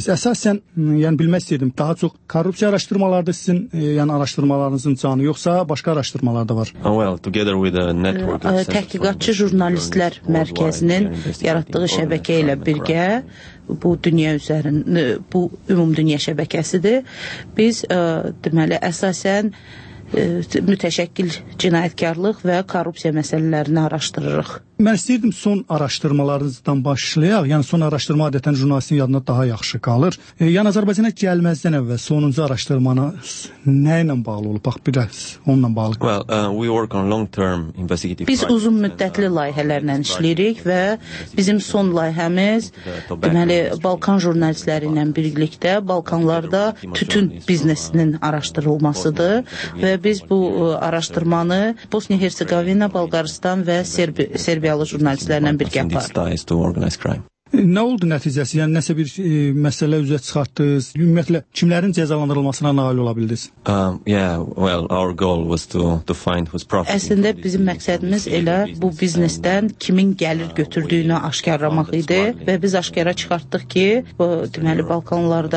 Biz əsasən, yəni bilmək istəyirdim, daha çox korrupsiya araşdırmalarda sizin, yəni araşdırmalarınızın canı, yoxsa başqa araşdırmalar da var? Well, together with a network of Təhqiqatçı Jurnalistlər Mərkəzinin yaratdığı şəbəkə ilə birgə bu dünya üzərində, bu ümumdünya şəbəkəsidir. Biz deməli əsasən mütəşəkkil cinayətkarlıq və korrupsiya məsələlərini araşdırırıq. Mən istəyirdim son araşdırmalarınızdan başlayaq. Yəni son araşdırma adətən jurnalistin yadına daha yaxşı qalır. Yəni Azərbaycana gəlməzdən əvvəl sonuncu araşdırmanız nə ilə bağlı olub? Bax biraz onunla bağlı. Well, we work on long-term investigative. Biz uzun müddətli layihələrlə işləyirik və bizim son layihəmiz deməli Balkan jurnalistləri ilə birlikdə Balkanlarda tütün biznesinin araşdırılmasıdır və biz bu araşdırmanı Bosniya-Herseqovina, Bolqarıstan və Serbiyalı jurnalistlərlə birgə aparırıq. Nə oldu nəticəsi? Yəni nəsə bir məsələ üzə çıxartdınız? Ümumiyyətlə kimlərin cəzalandırılmasına nail ola bildiniz? Yeah, well, our goal was to find who's profiting. Əslində bizim məqsədimiz elə bu biznesdən kimin gəlir götürdüyünü aşkarlamaq idi və biz aşkara çıxartdıq ki, deməli Balkanlarda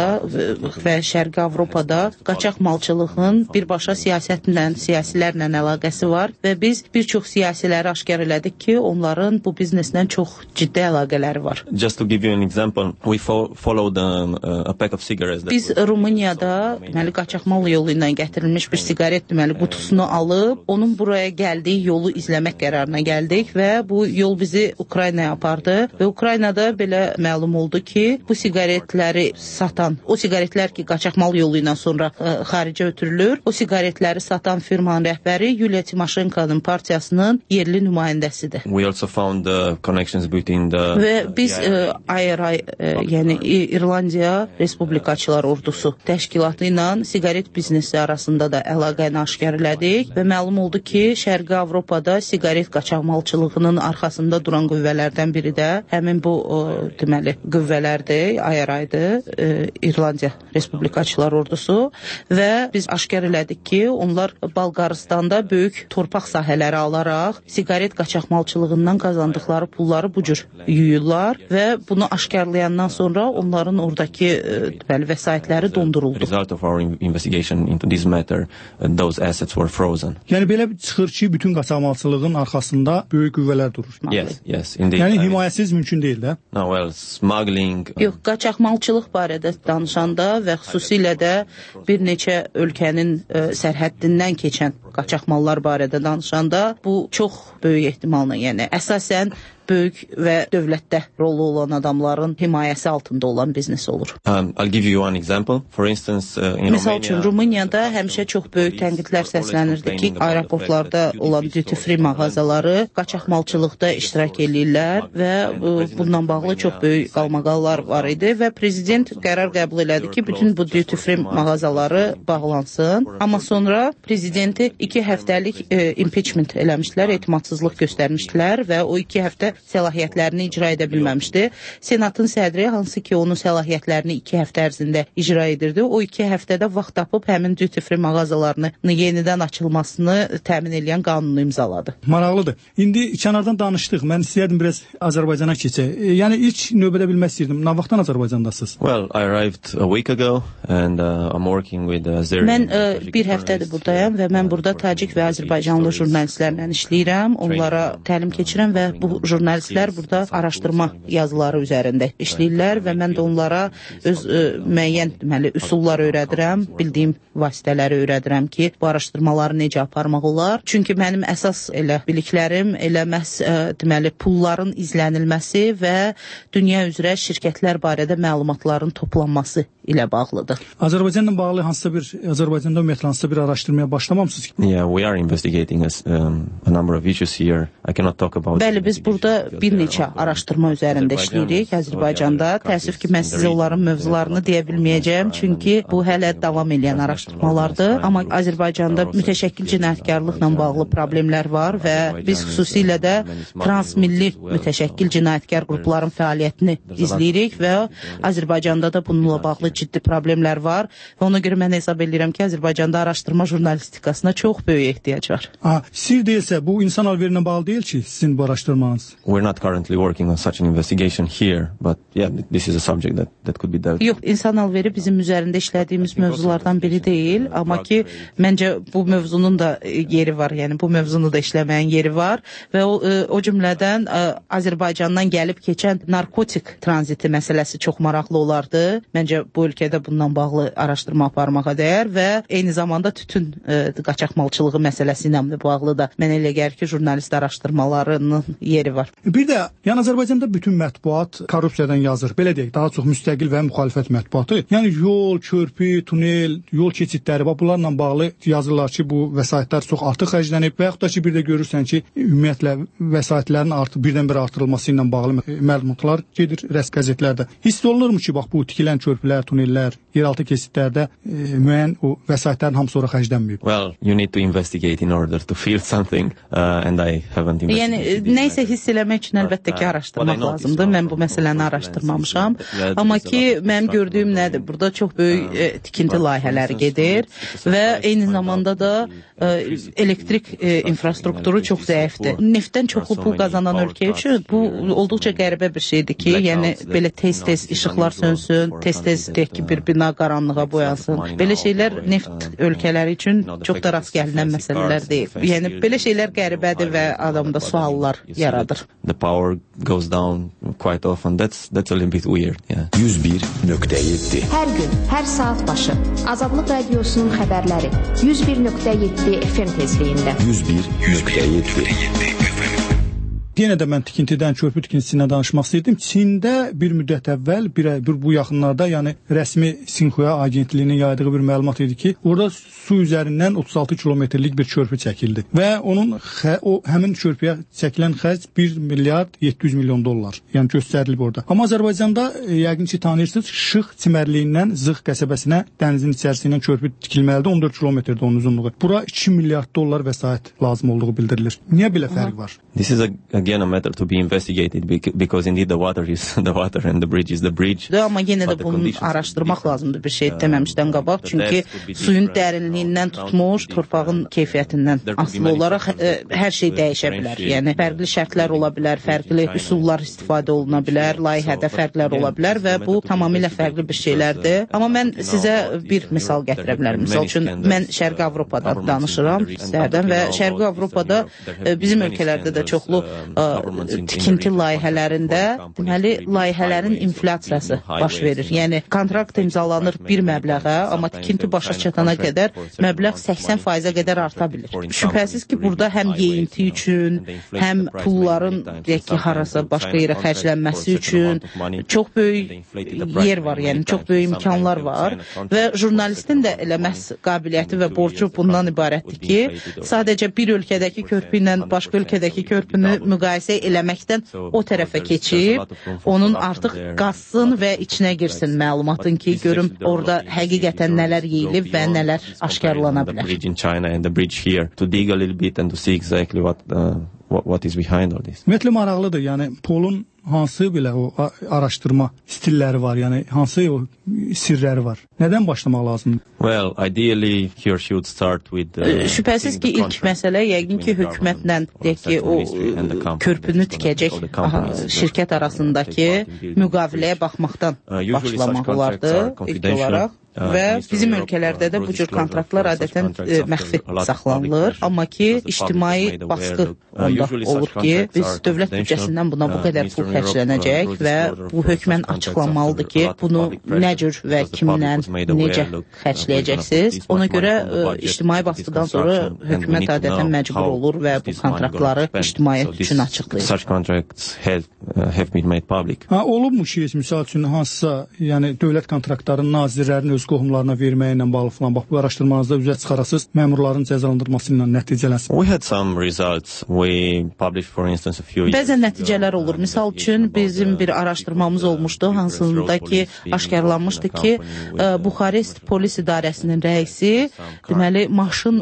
və Şərqi Avropada qaçaq malçılığın birbaşa siyasilərlə əlaqəsi var və biz bir çox siyasiləri aşkar elədik ki, onların bu bizneslə çox ciddi əlaqələri var. Just to give you an example, we followed a pack of cigarettes. Biz Rumuniyada deməli qaçaqmal yolu ilə gətirilmiş bir siqaret deməli qutusunu alıb, onun buraya gəldiyi yolu izləmək qərarına gəldik və bu yol bizi Ukraynaya apardı və Ukraynada belə məlum oldu ki, bu siqaretləri satan, o siqaretlər ki qaçaqmal yolu ilə sonra xaricə ötürülür, o siqaretləri satan firmanın rəhbəri Yuliya Timoşenko'nun partiyasının yerli nümayəndəsidir. We also found the connections between the və biz IRI, yəni İrlandiya Respublikaçılar Ordusu təşkilatı ilə siqaret biznesi arasında da əlaqəni aşkar elədik və məlum oldu ki, Şərqi Avropada siqaret qaçaqmalçılığının arxasında duran qüvvələrdən biri də həmin bu deməli qüvvələrdir, IRI-dir, İrlandiya Respublikaçılar Ordusu və biz aşkar elədik ki, onlar Bolqarıstanda böyük torpaq sahələri alaraq siqaret qaçaqmalçılığından qazandıqları pulları bu cür yuyurlar və bunu aşkarlayandan sonra onların oradakı deməli vəsaitləri donduruldu. Result of our investigation into this matter, those assets were frozen. Yəni belə çıxır ki, bütün qaçaqmalçılığın arxasında böyük qüvvələr durur. Yes, indeed. Yəni himayəsiz mümkün deyil də. No, well, smuggling. Yox, qaçaqmalçılıq barədə danışanda və xüsusilə də bir neçə ölkənin sərhəddindən keçən qaçaqmallar barədə danışanda bu çox böyük ehtimalla, yəni əsasən böyük və dövlətdə rolu olan adamların himayəsi altında olan biznes olur. I'll give you one example. For instance, in Misal üçün, Rumuniyada həmişə çox böyük tənqidlər səslənirdi ki, aeroportlarda olan duty-free mağazaları qaçaqmalçılıqda iştirak edirlər və bundan bağlı çox böyük qalmaqallar var idi və prezident qərar qəbul elədi ki, bütün bu duty-free mağazaları bağlansın. Amma sonra prezidenti 2 həftəlik impeachment eləmişdilər, etimadsızlıq göstərmişdilər və o 2 həftə səlahiyyətlərini icra edə bilməmişdi. Senatın sədri, hansı ki onun səlahiyyətlərini 2 həftə ərzində icra edirdi, o 2 həftədə vaxt tapıb həmin duty-free mağazalarını yenidən açılmasını təmin edən qanunu imzaladı. Maraqlıdır. İndi kənardan danışdıq. Mən istəyirdim biraz Azərbaycana keçək. Yəni ilk növbədə bilmək istəyirdim. Nə vaxtdan Azərbaycandasınız? Well, I arrived a week ago and I'm working with Azeri. Mən bir həftədir buradayım və mən burada tacik və azərbaycanlı jurnalistlərlə işləyirəm. Onlara təlim keçirəm və bu jurnalistlər burada araşdırma yazıları üzərində işləyirlər və mən də onlara öz müəyyən deməli üsullar öyrədirəm, bildiyim vasitələri öyrədirəm ki, bu araşdırmaları necə aparmaq olar. Çünki mənim əsas elə biliklərim elə məhz deməli pulların izlənilməsi və dünya üzrə şirkətlər barədə məlumatların toplanması ilə bağlıdır. Azərbaycanla bağlı Azərbaycanda ümumiyyətlə hansısa bir araşdırmaya başlamamısınız? Yeah, we are investigating a number of issues here. I cannot talk about. Bəli, biz burada bir neçə araşdırma üzərində işləyirik Azərbaycanda. Təəssüf ki, mən sizə onların mövzularını deyə bilməyəcəm, çünki bu hələ davam edən araşdırmalardır. Amma Azərbaycanda mütəşəkkil cinayətkarlıqla bağlı problemlər var və biz xüsusilə də transmilli mütəşəkkil cinayətkar qrupların fəaliyyətini izləyirik və Azərbaycanda da bununla bağlı ciddi problemlər var və ona görə mən hesab edirəm ki, Azərbaycanda araşdırma jurnalistikasına çox böyük ehtiyac var. Sir deyilsə, bu insan alverinə bağlı deyil ki, sizin bu araşdırmanız? we're not currently working on such an investigation here, but yeah, this is a subject that could be dealt. Yox, insan alveri bizim üzərində işlədiyimiz mövzulardan biri deyil, amma ki məncə bu mövzunun da yeri var, yəni bu mövzunu da işləməyin yeri var və o cümlədən Azərbaycandan gəlib keçən narkotik tranziti məsələsi çox maraqlı olardı. Məncə bu ölkədə bundan bağlı araşdırma aparmağa dəyər və eyni zamanda tütün qaçaqmalçılığı məsələsi ilə də bağlı da mənə elə gəlir ki, jurnalist araşdırmalarının yeri var. Bir də yəni Azərbaycanda bütün mətbuat korrupsiyadan yazır. Belə deyək, daha çox müstəqil və müxalifət mətbuatı. Yəni yol, körpü, tunel, yol keçidləri və bunlarla bağlı yazırlar ki, bu vəsaitlər çox artıq xərclənib və yaxud da ki, bir də görürsən ki, ümumiyyətlə vəsaitlərin birdən-birə artırılması ilə bağlı məlumatlar gedir rəsmi qəzetlərdə. Hiss olunurmu ki, bax bu tikilən körpülər, tunellər, yeraltı keçidlərdə müəyyən o vəsaitlərin hamısı ora xərclənməyib? Well, you need to investigate in order to feel something, and I haven't investigated. Yəni nəysə hiss eləmək üçün əlbəttə ki, araşdırmaq lazımdır. Mən bu məsələni araşdırmamışam. Amma ki, mənim gördüyüm nədir? Burada çox böyük tikinti layihələri gedir və eyni zamanda da elektrik infrastrukturu çox zəifdir. Neftdən çoxlu pul qazanan ölkə üçün bu olduqca qəribə bir şeydir ki, yəni belə tez-tez işıqlar sönsün, tez-tez deyək ki, bir bina qaranlığa boyansın. Belə şeylər neft ölkələri üçün çox da rast gəlinən məsələlər deyil. Yəni belə şeylər qəribədir və adamda suallar yaradır. The power goes down quite often. That's a little bit weird. Yeah. 101.7 Hər gün, hər saat başı Azadlıq Radiosunun xəbərləri 101.7 FM tezliyində. 101.7 Yenə də mən tikintidən, körpü tikintisindən danışmaq istəyirdim. Çində bir müddət əvvəl, bu yaxınlarda, yəni rəsmi Sinxua agentliyinin yaydığı bir məlumat idi ki, orada su üzərindən 36 kilometrlik bir körpü çəkildi. Və həmin körpüyə çəkilən xərc 1 milyard 700 milyon dollar. Yəni göstərilib orada. Amma Azərbaycanda yəqin ki tanıyırsınız, Şıx çimərliyindən Zıx qəsəbəsinə dənizin içərisindən körpü tikilməlidir. 14 kilometrdə onun uzunluğu. Bura 2 milyard dollar vəsait lazım olduğu bildirilir. Niyə belə fərq var? This is again a matter to be investigated because indeed the water is the water and the bridge is the bridge. Amma yenə də bunu araşdırmaq lazımdır bir şey deməmişdən qabaq. Çünki suyun dərinliyindən tutmuş, torpağın keyfiyyətindən asılı olaraq hər şey dəyişə bilər. Yəni fərqli şərtlər ola bilər, fərqli üsullar istifadə oluna bilər, layihədə fərqlər ola bilər və bu tamamilə fərqli bir şeylərdir. Amma mən sizə bir misal gətirə bilərəm. Misal üçün mən Şərqi Avropadan danışıram istərdən və Şərqi Avropada bizim ölkələrdə də çoxlu tikinti layihələrində deməli layihələrin inflyasiyası baş verir. Yəni kontrakt imzalanır bir məbləğə, amma tikinti başa çatana qədər məbləğ 80%-ə qədər arta bilir. Şübhəsiz ki, burada həm yeyinti üçün, həm pulların deyək ki, harasa başqa yerə xərclənməsi üçün çox böyük yer var, yəni çox böyük imkanlar var və jurnalistin də elə məhz qabiliyyəti və borcu bundan ibarətdir ki, sadəcə bir ölkədəki körpü ilə başqa ölkədəki körpünü müqayisə eləməkdən o tərəfə keçib, onun artıq qazsın və içinə girsin məlumatın ki, görüm orada həqiqətən nələr yeyilib və nələr aşkarlana bilər. Ümumiyyətlə maraqlıdır, yəni Polun hansı belə o araşdırma stilləri var, yəni hansı o sirləri var? Nədən başlamaq lazımdır? Well, ideally here should start with şübhəsiz ki, ilk məsələ yəqin ki, hökumətlə deyək ki, o körpünü tikəcək şirkət arasındakı müqaviləyə baxmaqdan başlamaq olardı ilk olaraq. Və bizim ölkələrdə də bu cür kontraktlar adətən məxfi saxlanılır. Amma ki, ictimai baskı onda olur ki, biz dövlət büdcəsindən buna bu qədər pul xərclənəcək və bu hökmən açıqlanmalıdır ki, bunu nə cür və kimlə, necə xərcləyəcəksiniz. Ona görə ictimai baskıdan sonra hökumət adətən məcbur olur və bu kontraktları ictimaiyyət üçün açıqlayır. Such contracts have been made public. Olubmu ki, misal üçün hansısa, yəni dövlət kontraktlarının nazirlərinin öz qohumlarına verməyi ilə bağlı falan, bax bu araşdırmanızda üzə çıxarasınız, məmurların cəzalandırması ilə nəticələnsin. We had some results. We published, for instance, a few. Bəzən nəticələr olur. Misal üçün bizim bir araşdırmamız olmuşdu, hansında ki aşkarlanmışdı ki Buxarest polis idarəsinin rəisi deməli maşın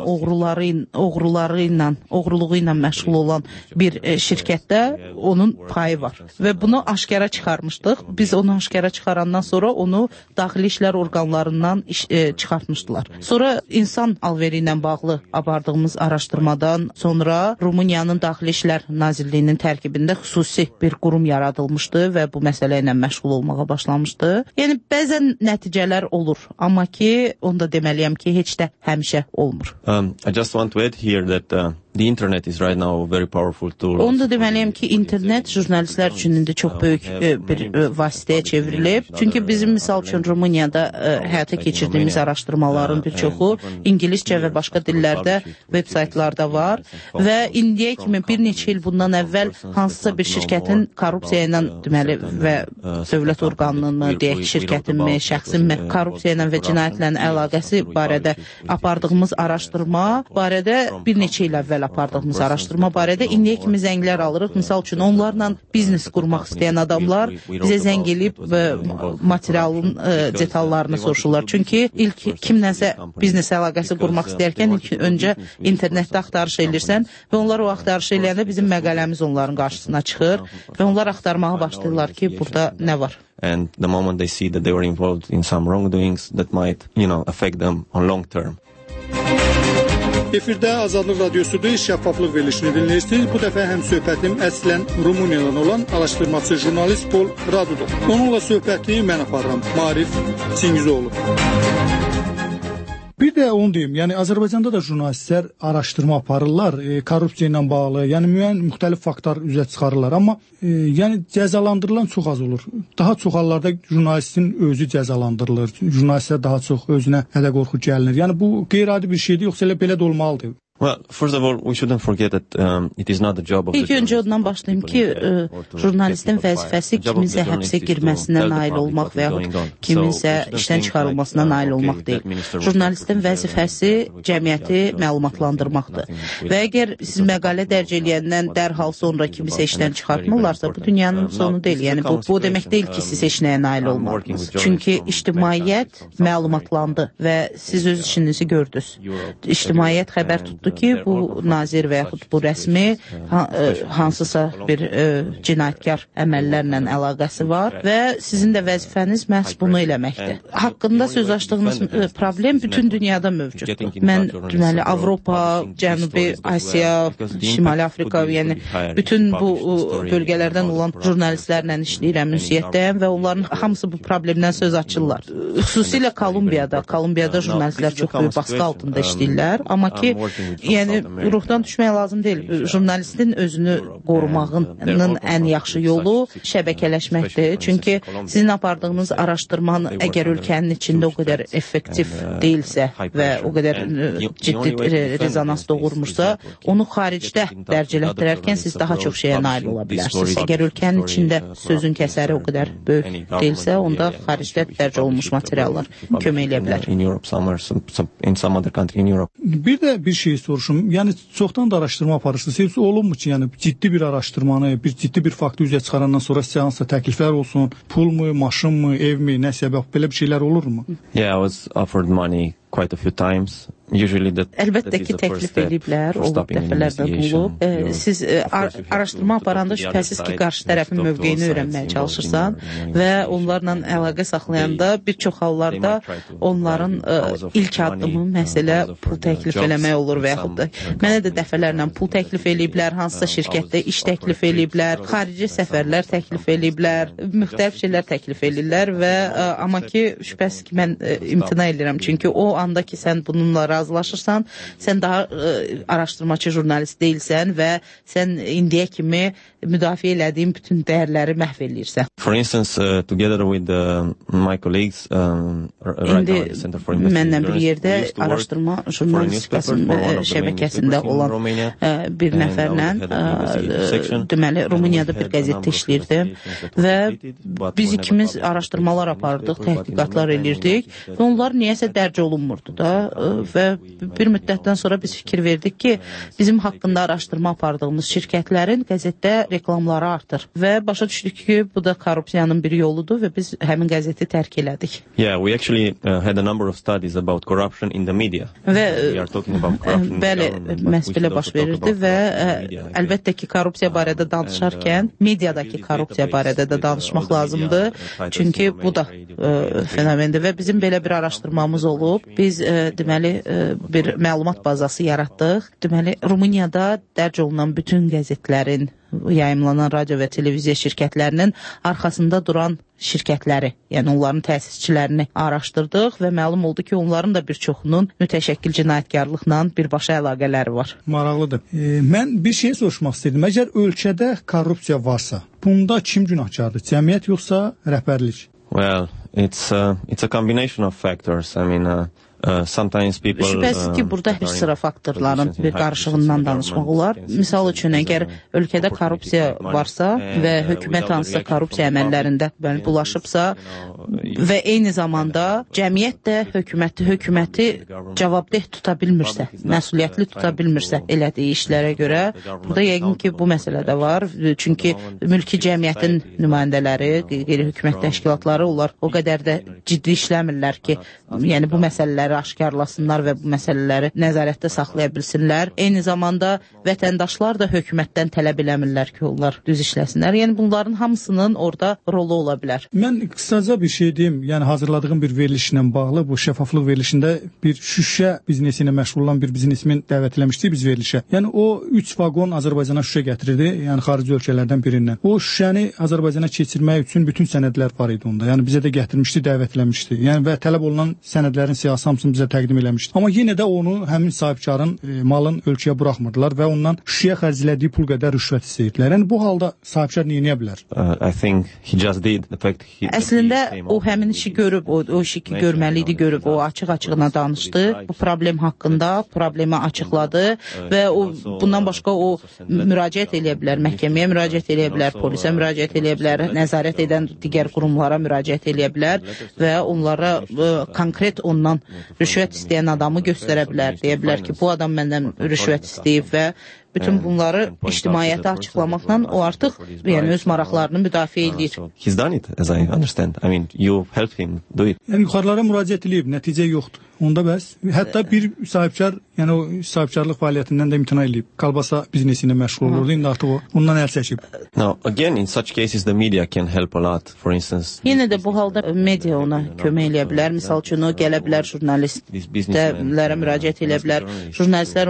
oğruluğu ilə məşğul olan bir şirkətdə onun payı var və bunu aşkara çıxarmışdıq. Biz onu aşkara çıxarandan sonra onu daxili işlər orqanlarından çıxartmışdılar. Sonra insan alveri ilə bağlı apardığımız araşdırmadan sonra Rumıniyanın Daxili İşlər Nazirliyinin tərkibində xüsusi bir qurum yaradılmışdı və bu məsələ ilə məşğul olmağa başlamışdı. Yəni bəzən nəticələr olur, amma ki onda deməliyəm ki heç də həmişə olmur. I just want to add here that the internet is right now a very powerful tool. Onu da deməliyəm ki, internet jurnalistlər üçün indi çox böyük bir vasitəyə çevrilib. Çünki bizim misal üçün Rumuniyada həyata keçirdiyimiz araşdırmaların bir çoxu İngiliscə və başqa dillərdə veb saytlarda var və indiyə kimi bir neçə il bundan əvvəl hansısa bir şirkətin korrupsiya ilə deməli və dövlət orqanının mı, deyək şirkətin mi, şəxsin mi korrupsiya ilə və cinayətlə əlaqəsi barədə apardığımız araşdırma barədə bir neçə il əvvəl apardığımız araşdırma barədə indiyə kimi zənglər alırıq. Misal üçün onlarla biznes qurmaq istəyən adamlar bizə zəng edib materialın detallarını soruşurlar. Çünki ilk kimlənsə biznes əlaqəsi qurmaq istəyərkən ilk öncə internetdə axtarış edirsən və onlar o axtarış eləyəndə bizim məqaləmiz onların qarşısına çıxır və onlar axtarmağa başlayırlar ki, burada nə var. And the moment they see that they were involved in some wrongdoings that might, affect them on long term. Efirdə Azadlıq Radiosudur, şəffaflıq verilişini dinləyirsiniz. Bu dəfə həm söhbətim əslən Rumıniyadan olan araşdırmacı jurnalist Pol Radudur. Onunla söhbəti mən aparıram, Marif Çingizoğlu. Bir də onu deyim, yəni Azərbaycanda da jurnalistlər araşdırma aparırlar, korrupsiya ilə bağlı, yəni müxtəlif faktlar üzə çıxarırlar, amma yəni cəzalandırılan çox az olur. Daha çox hallarda jurnalistin özü cəzalandırılır, jurnalistlər daha çox özünə hədə-qorxu gəlinir. Yəni bu qeyri-adi bir şeydir, yoxsa belə də olmalıdır? Well, first of all, we shouldn't forget that it is not the job of the İlk öncə ondan başlayayım ki, jurnalistin vəzifəsi kiminsə həbsə girməsinə nail olmaq və yaxud kiminsə işdən çıxarılmasına nail olmaq deyil. Jurnalistin vəzifəsi cəmiyyəti məlumatlandırmaqdır. Və əgər siz məqalə dərc eləyəndən dərhal sonra kimisə işdən çıxartmırlarsa, bu dünyanın sonu deyil. Yəni bu demək deyil ki, siz heç nəyə nail olmadınız. Çünki ictimaiyyət məlumatlandı və siz öz işinizi gördünüz. İctimaiyyət xəbər tutdu ki, bu nazir və yaxud bu rəsmi hansısa bir cinayətkar əməllərlə əlaqəsi var və sizin də vəzifəniz məhz bunu eləməkdir. Haqqında söz açdığınız problem bütün dünyada mövcuddur. Mən deməli Avropa, Cənubi Asiya, Şimali Afrika, yəni bütün bu bölgələrdən olan jurnalistlərlə işləyirəm, ünsiyyətdəyəm və onların hamısı bu problemdən söz açırlar. Xüsusilə Kolumbiyada jurnalistlər çox böyük baskı altında işləyirlər, amma ki yəni ruhdan düşmək lazım deyil. Jurnalistin özünü qorumağının ən yaxşı yolu şəbəkələşməkdir. Çünki sizin apardığınız araşdırmanın əgər ölkənin içində o qədər effektiv deyilsə və o qədər ciddi rezonans doğurmuşsa, onu xaricdə dərc elətdirərkən siz daha çox şeyə nail ola bilərsiniz. Əgər ölkənin içində sözün kəsəri o qədər böyük deyilsə, onda xaricdə dərc olunmuş materiallar kömək eləyə bilər. Bir də bir şey soruşum. Yəni çoxdan da araşdırma aparırsınız. Heç olunmu ki, yəni ciddi bir araşdırmanı, ciddi bir faktı üzə çıxarandan sonra sizə hansısa təkliflər olsun, pulmu, maşınmı, evmi, nəsə belə bir şeylər olurmu? Yeah, I was offered money quite a few times. Əlbəttə ki, təklif ediblər, o dəfələrdən olub. Siz araşdırma aparanda şübhəsiz ki, qarşı tərəfin mövqeyini öyrənməyə çalışırsan və onlarla əlaqə saxlayanda bir çox hallarda onların ilk addımı məsələ pul təklif eləmək olur və yaxud da mənə də dəfələrlə pul təklif eləyiblər, hansısa şirkətdə iş təklif eləyiblər, xarici səfərlər təklif eləyiblər, müxtəlif şeylər təklif eləyirlər və amma ki, şübhəsiz ki, mən imtina edirəm, çünki o anda ki, sən bununla razılaşırsan, sən daha araşdırmacı jurnalist deyilsən və sən indiyə kimi müdafiə elədiyin bütün dəyərləri məhv eləyirsən. For instance, together with my colleagues, indi mənlə bir yerdə araşdırma jurnalistikasının şəbəkəsində olan bir nəfərlə deməli, Rumuniyada bir qəzetdə işləyirdim və biz ikimiz araşdırmalar apardıq, təhqiqatlar elirdik və onlar niyəsə dərc olunmurdu da və bir müddətdən sonra biz fikir verdik ki, bizim haqqında araşdırma apardığımız şirkətlərin qəzetdə reklamları artır və başa düşdük ki, bu da korrupsiyanın bir yoludur və biz həmin qəzeti tərk elədik. Yeah, we actually had a number of studies about corruption in the media. Və We are talking about corruption in the bəli, government, but məhz we belə should baş also talk verirdi about və media. əlbəttə ki, korrupsiya barədə danışarkən mediadakı korrupsiya barədə də danışmaq lazımdır. Çünki bu da fenomendir və bizim belə bir araşdırmamız olub. Biz deməli bir məlumat bazası yaratdıq. Deməli Rumuniyada dərc olunan bütün qəzetlərin, yayımlanan radio və televiziya şirkətlərinin arxasında duran şirkətləri, yəni onların təsisçilərini araşdırdıq və məlum oldu ki, onların da bir çoxunun mütəşəkkil cinayətkarlıqla birbaşa əlaqələri var. Maraqlıdır. Mən bir şey soruşmaq istəyirdim. Əgər ölkədə korrupsiya varsa, bunda kim günahkardır? Cəmiyyət yoxsa rəhbərlik? Well, it's a combination of factors. I mean, sometimes people Şübhəsiz ki, burada bir sıra faktorların bir qarışığından danışmaq olar. Misal üçün, əgər ölkədə korrupsiya varsa və hökumət hansısa korrupsiya əməllərində bulaşıbsa və eyni zamanda cəmiyyət də hökuməti cavabdeh tuta bilmirsə, məsuliyyətli tuta bilmirsə elədiyi işlərə görə, burada yəqin ki, bu məsələ də var. Çünki mülki cəmiyyətin nümayəndələri, qeyri-hökumət təşkilatları, onlar o qədər də ciddi işləmirlər ki, yəni bu məsələləri aşkarlasınlar və bu məsələləri nəzarətdə saxlaya bilsinlər. Eyni zamanda vətəndaşlar da hökumətdən tələb eləmirlər ki, onlar düz işləsinlər. Yəni bunların hamısının orada rolu ola bilər. Mən qısaca bir şey deyim. Yəni hazırladığım bir verilişlə bağlı, bu şəffaflıq verilişində bir şüşə biznesi ilə məşğul olan bir biznesmen dəvət eləmişdik biz verilişə. Yəni o 3 vaqon Azərbaycana şüşə gətirirdi, yəni xarici ölkələrdən birindən. O şüşəni Azərbaycana keçirmək üçün bütün sənədlər var idi onda. Yəni bizə də gətirmişdi, dəvət eləmişdi. Yəni və tələb olunan sənədlərin siyasi hamısını bizə təqdim eləmişdi. Amma yenə də onu həmin sahibkarın malın ölkəyə buraxmırdılar və ondan şüşəyə xərclədiyi pul qədər rüşvət istəyirdilər. Yəni bu halda sahibkar nə edə bilər? I think he just did. The fact Əslində o həmin işi görüb, o işi ki görməli idi görüb, o açıq-açığına danışdı. Bu problem haqqında problemi açıqladı və o bundan başqa o müraciət eləyə bilər, məhkəməyə müraciət eləyə bilər, polisə müraciət eləyə bilər, nəzarət edən digər qurumlara müraciət eləyə bilər və onlara konkret ondan rüşvət istəyən adamı göstərə bilər. Deyə bilər ki, bu adam məndən rüşvət istəyib və bütün bunları ictimaiyyətə açıqlamaqla o artıq yəni öz maraqlarını müdafiə edir. He's done it, as I understand. I mean, you helped him do it. Yəni yuxarılara müraciət edib, nəticə yoxdur. Onda bəs hətta bir sahibkar, yəni o sahibkarlıq fəaliyyətindən də imtina edib. Kalbasa biznesi ilə məşğul olurdu. İndi artıq o ondan əl çəkib. Now, again, in such cases, the media can help a lot. For instance, yenə də bu halda media ona kömək eləyə bilər. Misal üçün o gələ bilər jurnalistlərə müraciət eləyə bilər. Jurnalistlər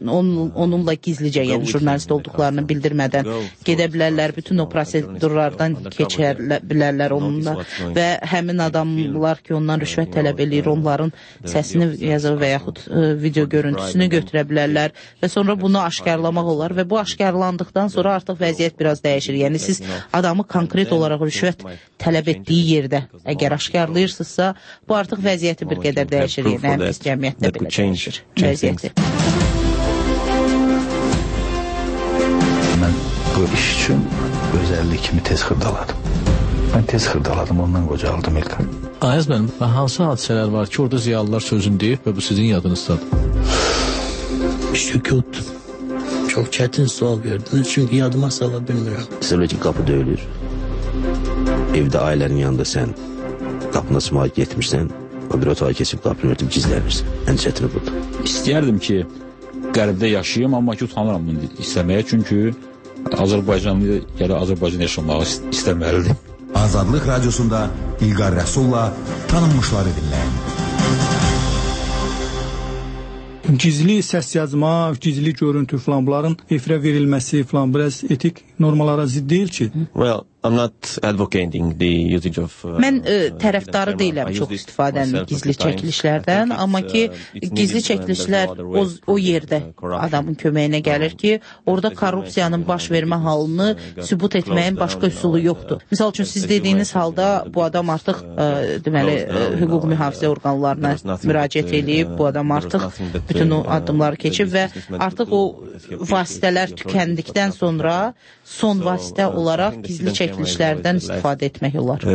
onunla gizlicə, yəni jurnalist olduqlarını bildirmədən gedə bilərlər. Bütün o prosedurlardan keçə bilərlər onunla və həmin adamlar ki, ondan rüşvət tələb eləyir, onların səsini yazır və yaxud video görüntüsünü götürə bilərlər və sonra bunu aşkarlamaq olar və bu aşkarlandıqdan sonra artıq vəziyyət biraz dəyişir. Yəni siz adamı konkret olaraq rüşvət tələb etdiyi yerdə əgər aşkarlayırsınızsa, bu artıq vəziyyəti bir qədər dəyişir. Yəni həm pis cəmiyyətdə belə dəyişir vəziyyəti. Mən bu iş üçün özəllik kimi tez xırdaladım. Mən tez xırdaladım, ondan qocaldım İlqar. Ayaz mənim, hansı hadisələr var ki, orada ziyalılar sözünü deyib və bu sizin yadınızdadır? Sükut. Çox çətin sual verdiniz, çünki yadıma sala bilmirəm. Sırrı ki, qapı döyülür. Evdə ailənin yanında sən qapına çımağa getmirsən, o bir otağa keçib qapını örtüb gizlənirsən. Ən çətini budur. İstəyərdim ki, qərbdə yaşayayım, amma ki, utanıram bunu istəməyə, çünki Azərbaycanlı gələ Azərbaycan yaşamağı istəməlidir. Azadlıq Radiosunda İlqar Rəsulla tanınmışları dinləyin. Gizli səs yazma, gizli görüntü falan bunların efirə verilməsi falan biraz etik normalara zidd deyil ki? Well, I'm not advocating the usage of... Mən tərəfdarı deyiləm çox istifadənin gizli çəkilişlərdən, amma ki, gizli çəkilişlər o yerdə adamın köməyinə gəlir ki, orada korrupsiyanın baş vermə halını sübut etməyin başqa üsulu yoxdur. Misal üçün, siz dediyiniz halda bu adam artıq deməli, hüquq mühafizə orqanlarına müraciət edib, bu adam artıq bütün o addımları keçib və artıq o vasitələr tükəndikdən sonra son vasitə olaraq gizli çəkilişlərdən istifadə etmək olar.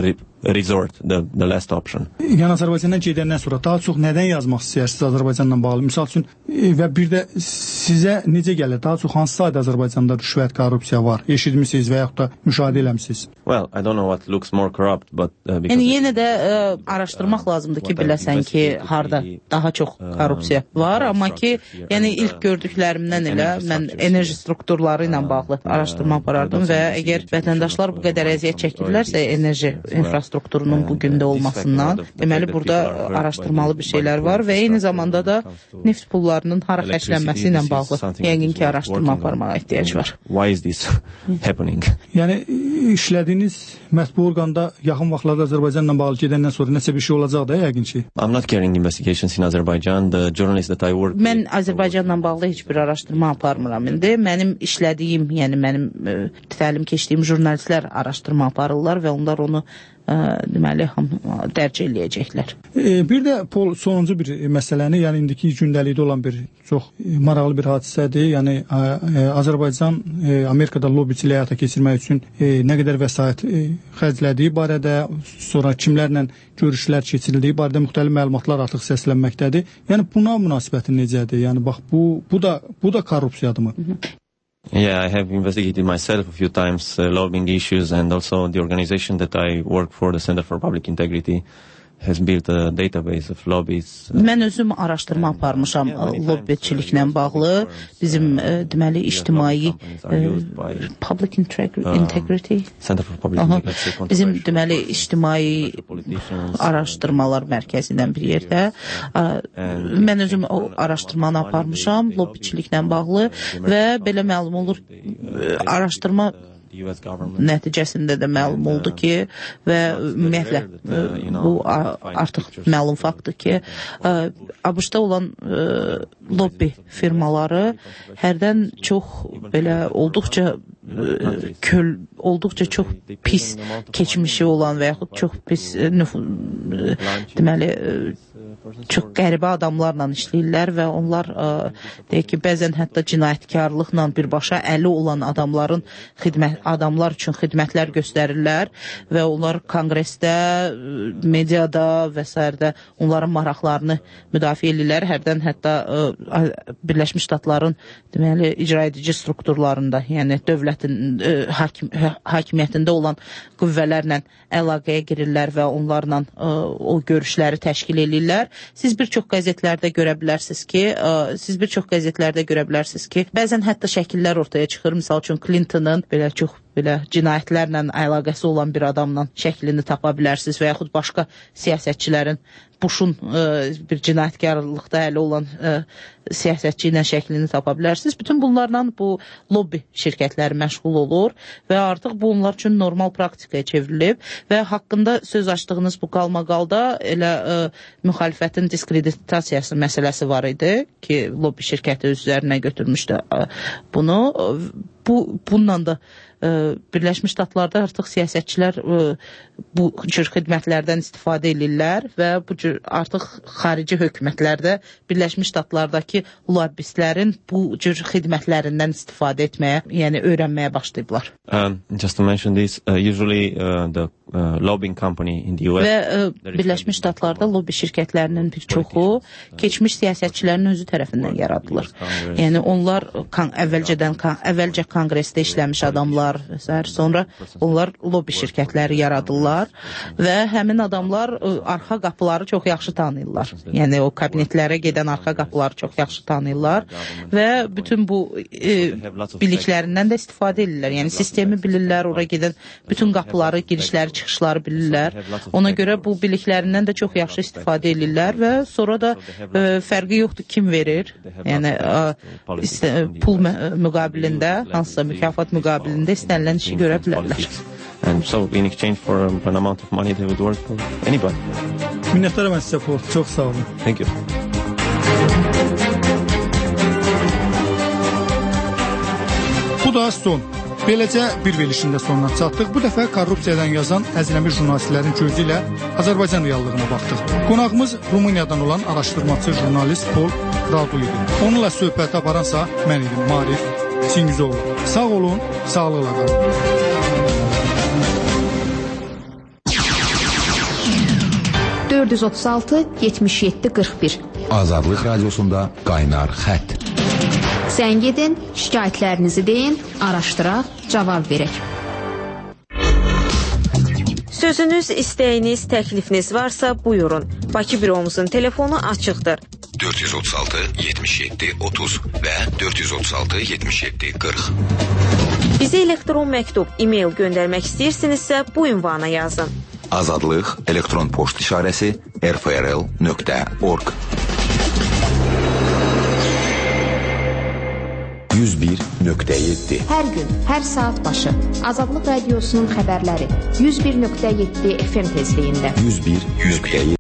resort, the last option. Yəni Azərbaycandan gedəndən sonra daha çox nədən yazmaq istəyirsiniz Azərbaycanla bağlı? Misal üçün və bir də sizə necə gəlir? Daha çox hansı sayda Azərbaycanda rüşvət, korrupsiya var? Eşitmisiniz və yaxud da müşahidə eləmisiniz? Well, I don't know what looks more corrupt, but yəni yenə də araşdırmaq lazımdır ki, biləsən ki, harda daha çox korrupsiya var, amma ki, yəni ilk gördüklərimdən elə mən enerji strukturları ilə bağlı araşdırma aparardım və əgər vətəndaşlar bu qədər əziyyət çəkirlərsə enerji infrastrukturunun bu gündə olmasından, deməli burada araşdırmalı bir şeylər var və eyni zamanda da neft pullarının hara xərclənməsi ilə bağlı yəqin ki, araşdırma aparmağa ehtiyac var. Why is this happening? Yəni işlədiyiniz mətbu orqanda yaxın vaxtlarda Azərbaycanla bağlı gedəndən sonra nəsə bir şey olacaq da yəqin ki. I'm not carrying investigations in Azerbaijan. The journalists that I work with. Mən Azərbaycanla bağlı heç bir araşdırma aparmıram indi. Mənim işlədiyim, yəni mənim təlim keçdiyim jurnalistlər araşdırma aparırlar və onlar onu deməli dərc eləyəcəklər. Bir də Pol, sonuncu bir məsələni, yəni indiki gündəlikdə olan bir çox maraqlı bir hadisədir. Yəni Azərbaycan Amerikada lobbiçilik həyata keçirmək üçün nə qədər vəsait xərclədiyi barədə, sonra kimlərlə görüşlər keçirildiyi barədə müxtəlif məlumatlar artıq səslənməkdədir. Yəni buna münasibətin necədir? Yəni bax bu da korrupsiyadırmı? Yeah, I have investigated myself a few times lobbying issues, and also the organization that I work for, the Center for Public Integrity, has built a database of lobbies. Mən özüm araşdırma aparmışam lobbiçiliklə bağlı. Bizim deməli ictimai public integrity Center for Public Integrity. Bizim deməli ictimai araşdırmalar mərkəzindən bir yerdə. Mən özüm o araşdırmanı aparmışam lobbiçiliklə bağlı və belə məlum olur araşdırma nəticəsində də məlum oldu ki və ümumiyyətlə bu artıq məlum faktdır ki ABŞ-da olan lobbi firmaları hərdən çox belə olduqca çox pis keçmişi olan və yaxud çox pis deməli çox qəribə adamlarla işləyirlər və onlar deyək ki, bəzən hətta cinayətkarlıqla birbaşa əli olan adamlar üçün xidmətlər göstərirlər və onlar konqresdə, mediada və s. onların maraqlarını müdafiə edirlər. Hərdən hətta Birləşmiş Ştatların deməli icra edici strukturlarında, yəni dövlətin hakimiyyətində olan qüvvələrlə əlaqəyə girirlər və onlarla o görüşləri təşkil edirlər. Siz bir çox qəzetlərdə görə bilərsiniz ki, bəzən hətta şəkillər ortaya çıxır. Misal üçün Clinton'ın belə çox cinayətlərlə əlaqəsi olan bir adamla şəklini tapa bilərsiniz və yaxud başqa siyasətçilərin Bush'un bir cinayətkarlıqda əli olan siyasətçi ilə şəklini tapa bilərsiniz. Bütün bunlarla bu lobbi şirkətləri məşğul olur və artıq bu onlar üçün normal praktikaya çevrilib və haqqında söz açdığınız bu qalmaqalda elə müxalifətin diskreditasiyası məsələsi var idi ki, lobbi şirkəti öz üzərinə götürmüşdü bunu. Bununla da Birləşmiş Ştatlarda artıq siyasətçilər bu cür xidmətlərdən istifadə edirlər və bu cür artıq xarici hökumətlərdə Birləşmiş Ştatlardakı lobbistlərin bu cür xidmətlərindən istifadə etməyə, yəni öyrənməyə başlayıblar. Just to mention this, usually the lobbying company in the US və Birləşmiş Ştatlarda lobbi şirkətlərinin bir çoxu keçmiş siyasətçilərin özü tərəfindən yaradılır. Yəni onlar əvvəlcə konqresdə işləmiş adamlar və s. Sonra onlar lobbi şirkətləri yaradırlar və həmin adamlar arxa qapıları çox yaxşı tanıyırlar. Yəni o kabinetlərə gedən arxa qapıları çox yaxşı tanıyırlar və bütün bu biliklərindən də istifadə edirlər. Yəni sistemi bilirlər, ora gedən bütün qapıları, girişləri, çıxışları bilirlər. Ona görə bu biliklərindən də çox yaxşı istifadə edirlər və sonra da fərqi yoxdur kim verir. Yəni pul müqabilində, hansısa mükafat müqabilində istənilən işi görə bilərlər. And so in exchange for an amount of money they would work for anybody. Minnətdaram mən sizə, Pol. Çox sağ olun. Thank you. Bu da son. Beləcə bir verilişində sonuna çatdıq. Bu dəfə korrupsiyadan yazan əzləmi jurnalistlərin gözü ilə Azərbaycan reallığına baxdıq. Qonağımız Rumıniyadan olan araşdırmacı jurnalist Pol Radu idi. Onunla söhbət aparansa mən idim, Marif Çingizoğlu. Sağ olun, sağlıqla qalın. 436 77 41. Azadlıq Radiosunda qaynar xətt. Zəng edin, şikayətlərinizi deyin, araşdıraq, cavab verək. Sözünüz, istəyiniz, təklifiniz varsa buyurun. Bakı büromuzun telefonu açıqdır. 436 77 30 və 436 77 40. Bizə elektron məktub, e-mail göndərmək istəyirsinizsə bu ünvana yazın. Azadlıq elektron poçt işarəsi rfrl.org 101.7 Hər gün, hər saat başı Azadlıq Radiosunun xəbərləri 101.7 FM tezliyində 101.7